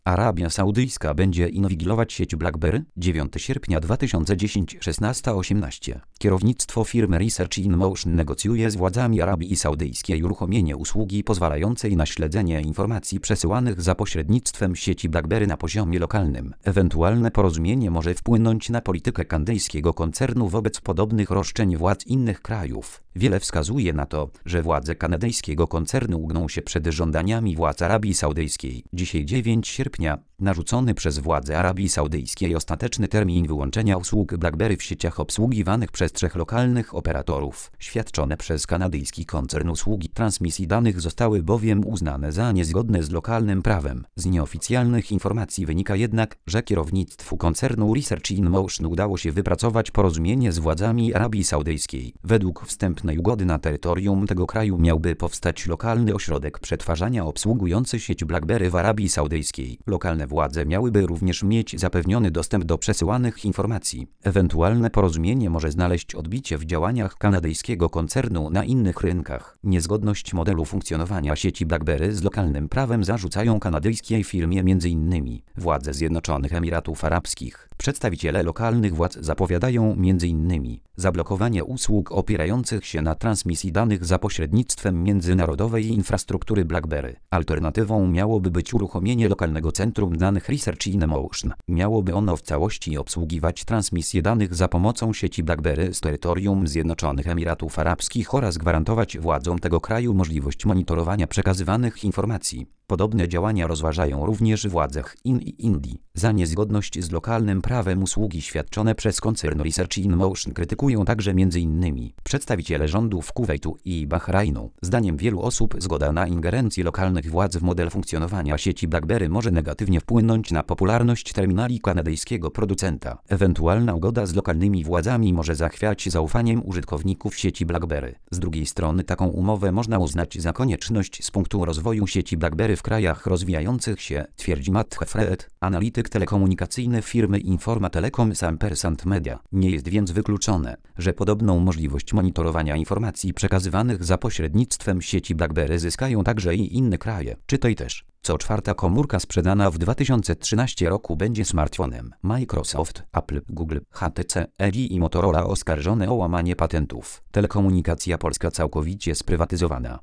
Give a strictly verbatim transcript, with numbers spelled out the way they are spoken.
Arabia Saudyjska będzie inwigilować sieć BlackBerry. dziewiątego sierpnia dwa tysiące dziesiątego szesnaście osiemnaście. Kierownictwo firmy Research in Motion negocjuje z władzami Arabii Saudyjskiej uruchomienie usługi pozwalającej na śledzenie informacji przesyłanych za pośrednictwem sieci BlackBerry na poziomie lokalnym. Ewentualne porozumienie może wpłynąć na politykę kanadyjskiego koncernu wobec podobnych roszczeń władz innych krajów. Wiele wskazuje na to, że władze kanadyjskiego koncernu ugną się przed żądaniami władz Arabii Saudyjskiej. Dzisiaj dziewiątego sierpnia narzucony przez władze Arabii Saudyjskiej ostateczny termin wyłączenia usług BlackBerry w sieciach obsługiwanych przez trzech lokalnych operatorów. Świadczone przez kanadyjski koncern usługi transmisji danych zostały bowiem uznane za niezgodne z lokalnym prawem. Z nieoficjalnych informacji wynika jednak, że kierownictwu koncernu Research in Motion udało się wypracować porozumienie z władzami Arabii Saudyjskiej. Według wstępnej ugody na terytorium tego kraju miałby powstać lokalny ośrodek przetwarzania obsługujący sieć BlackBerry w Arabii Saudyjskiej. Lokalne władze miałyby również mieć zapewniony dostęp do przesyłanych informacji. Ewentualne porozumienie może znaleźć odbicie w działaniach kanadyjskiego koncernu na innych rynkach. Niezgodność modelu funkcjonowania sieci BlackBerry z lokalnym prawem zarzucają kanadyjskiej firmie m.in. władze Zjednoczonych Emiratów Arabskich. Przedstawiciele lokalnych władz zapowiadają m.in. zablokowanie usług opierających się na transmisji danych za pośrednictwem międzynarodowej infrastruktury BlackBerry. Alternatywą miałoby być uruchomienie lokalnego centrum danych Research in Motion. Miałoby ono w całości obsługiwać transmisję danych za pomocą sieci BlackBerry z terytorium Zjednoczonych Emiratów Arabskich oraz gwarantować władzom tego kraju możliwość monitorowania przekazywanych informacji. Podobne działania rozważają również władze Chin i Indii. Za niezgodność z lokalnym prawem usługi świadczone przez koncern Research in Motion krytykują także m.in. przedstawiciele rządów Kuwejtu i Bahrajnu. Zdaniem wielu osób zgoda na ingerencję lokalnych władz w model funkcjonowania sieci BlackBerry może negatywnie wpłynąć na popularność terminali kanadyjskiego producenta. Ewentualna ugoda z lokalnymi władzami może zachwiać zaufaniem użytkowników sieci BlackBerry. Z drugiej strony taką umowę można uznać za konieczność z punktu rozwoju sieci BlackBerry w krajach rozwijających się, twierdzi Matt Hefred, analityk telekomunikacyjny firmy Informa Telecom z Ampersand Media. Nie jest więc wykluczone, że podobną możliwość monitorowania informacji przekazywanych za pośrednictwem sieci BlackBerry zyskają także i inne kraje. Czytaj też. Co czwarta komórka sprzedana w dwa tysiące trzynastym roku będzie smartfonem. Microsoft, Apple, Google, H T C, L G i Motorola oskarżone o łamanie patentów. Telekomunikacja polska całkowicie sprywatyzowana.